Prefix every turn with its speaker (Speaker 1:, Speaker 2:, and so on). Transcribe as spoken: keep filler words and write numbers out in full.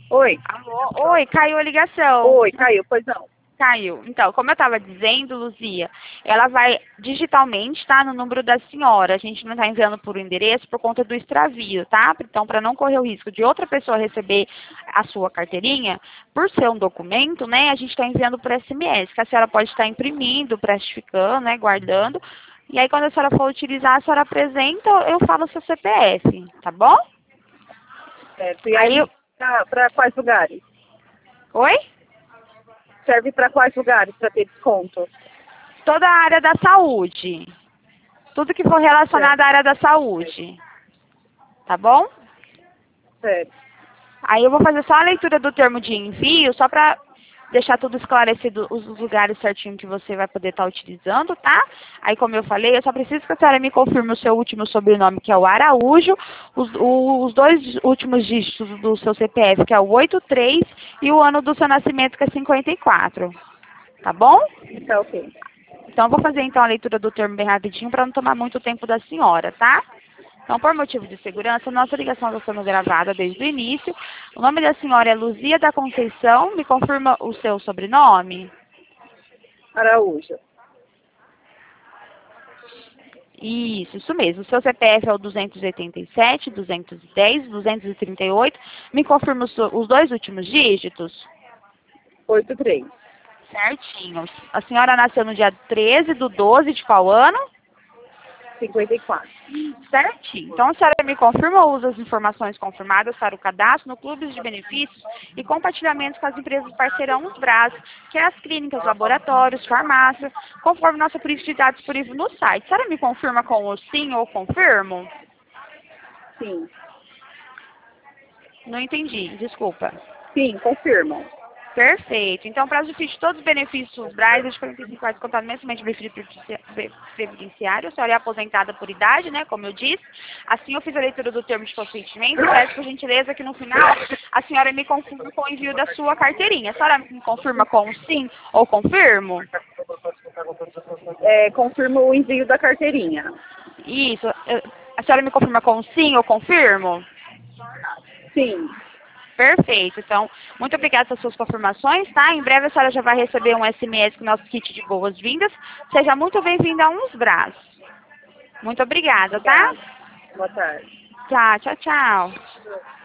Speaker 1: Oi.
Speaker 2: Alô? Oi, caiu a ligação.
Speaker 1: Oi, caiu, pois não.
Speaker 2: Caiu. Então, como eu estava dizendo, Luzia, ela vai digitalmente, tá? No número da senhora. A gente não está enviando por endereço por conta do extravio, tá? Então, para não correr o risco de outra pessoa receber a sua carteirinha, por ser um documento, né? A gente está enviando por S M S, que a senhora pode estar imprimindo, plastificando, né? Guardando. E aí, quando a senhora for utilizar, a senhora apresenta, eu falo o seu C P F, tá bom?
Speaker 1: Certo. E
Speaker 2: Aí,
Speaker 1: aí,
Speaker 2: eu...
Speaker 1: para quais lugares?
Speaker 2: Oi?
Speaker 1: Serve para quais lugares para ter desconto?
Speaker 2: Toda a área da saúde. Tudo que for relacionado
Speaker 1: Certo.
Speaker 2: à área da saúde. Tá bom?
Speaker 1: Certo.
Speaker 2: Aí eu vou fazer só a leitura do termo de envio, só para deixar tudo esclarecido, os lugares certinho que você vai poder estar utilizando, tá? Aí, como eu falei, eu só preciso que a senhora me confirme o seu último sobrenome, que é o Araújo, os, os dois últimos dígitos do seu C P F, que é o oitenta e três, e o ano do seu nascimento, que é cinquenta e quatro. Tá bom?
Speaker 1: Tá ok.
Speaker 2: Então, eu vou fazer então a leitura do termo bem rapidinho, para não tomar muito tempo da senhora, tá? Então, por motivo de segurança, nossa ligação está sendo gravada desde o início. O nome da senhora é Luzia da Conceição. Me confirma o seu sobrenome?
Speaker 1: Araújo.
Speaker 2: Isso, isso mesmo. O seu C P F é o duzentos e oitenta e sete, duzentos e dez, duzentos e trinta e oito. Me confirma os, os dois últimos dígitos?
Speaker 1: oitenta e três.
Speaker 2: Certinho. A senhora nasceu no dia treze do doze de qual ano?
Speaker 1: cinquenta e quatro.
Speaker 2: Certinho. Então, a senhora me confirma ou usa as informações confirmadas para o cadastro no Clubes de Benefícios e compartilhamentos com as empresas parceiras Unsbras, que é as clínicas, laboratórios, farmácia, conforme nossa política de dados disponível no site. A senhora me confirma com o sim ou confirmo?
Speaker 1: Sim.
Speaker 2: Não entendi, desculpa.
Speaker 1: Sim, confirmo.
Speaker 2: Perfeito. Então, para usufruir de todos os benefícios Braz, de quarenta e cinco reais descontado mensalmente benefício previdenciário, a senhora é aposentada por idade, né, como eu disse. Assim, eu fiz a leitura do termo de consentimento e peço, por gentileza, que no final a senhora me confirme com o envio da sua carteirinha. A senhora me confirma com sim ou confirmo?
Speaker 1: É, confirmo o envio da carteirinha.
Speaker 2: Isso. A senhora me confirma com sim ou confirmo?
Speaker 1: Sim.
Speaker 2: Perfeito. Então, muito obrigada pelas suas confirmações, tá? Em breve a senhora já vai receber um S M S com o nosso kit de boas-vindas. Seja muito bem-vinda a Uns Braços. Muito obrigada, tá?
Speaker 1: Obrigada. Boa tarde.
Speaker 2: Tá, tchau, tchau.